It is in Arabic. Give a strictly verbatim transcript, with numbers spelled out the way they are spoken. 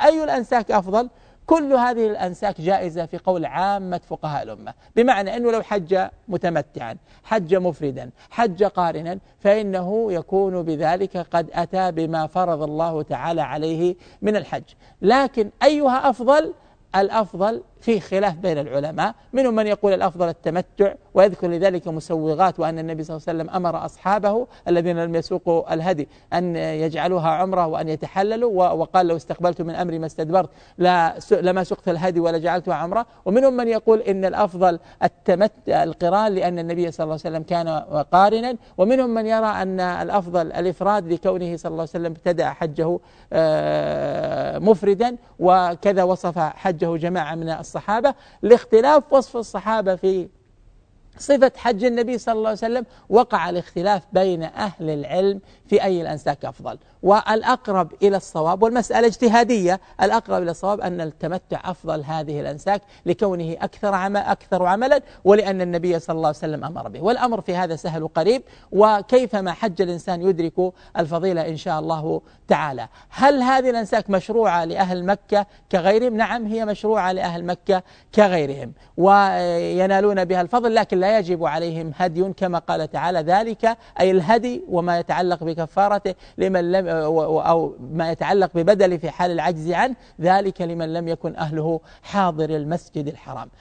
أي الأنساك أفضل؟ كل هذه الأنساك جائزة في قول عامة فقهاء الأمة، بمعنى أنه لو حج متمتعا، حج مفردا، حج قارنا، فإنه يكون بذلك قد أتى بما فرض الله تعالى عليه من الحج. لكن أيها أفضل؟ الأفضل في خلاف بين العلماء، منهم من يقول الأفضل التمتع ويذكر لذلك مسوغات، وأن النبي صلى الله عليه وسلم أمر أصحابه الذين لم يسوقوا الهدي أن يجعلوها عمرة وأن يتحللوا، وقال لو استقبلت من أمري ما استدبرت لما سقت الهدي ولا جعلتها عمرة. ومنهم من يقول إن الأفضل التمتع القران لأن النبي صلى الله عليه وسلم كان قارنا. ومنهم من يرى أن الأفضل الإفراد لكونه صلى الله عليه وسلم ابتدأ حجه مفردا، وكذا وصف حجه جماعة من الصحابة. لاختلاف وصف الصحابة في صفة حج النبي صلى الله عليه وسلم وقع الاختلاف بين أهل العلم في أي الأنساك أفضل. والأقرب إلى الصواب، والمسألة اجتهادية، الأقرب إلى الصواب أن التمتع أفضل هذه الأنساك لكونه أكثر عمل أكثر عملا، ولأن النبي صلى الله عليه وسلم أمر به. والأمر في هذا سهل وقريب، وكيفما حج الإنسان يدرك الفضيلة إن شاء الله تعالى. هل هذه الأنساك مشروعة لأهل مكة كغيرهم؟ نعم، هي مشروعة لأهل مكة كغيرهم وينالون بها الفضل، لكن لا يجب عليهم هدي كما قال تعالى ذلك، أي الهدي وما يتعلق بكفارته لمن لم أو ما يتعلق ببدله في حال العجز عنه، ذلك لمن لم يكن أهله حاضر المسجد الحرام.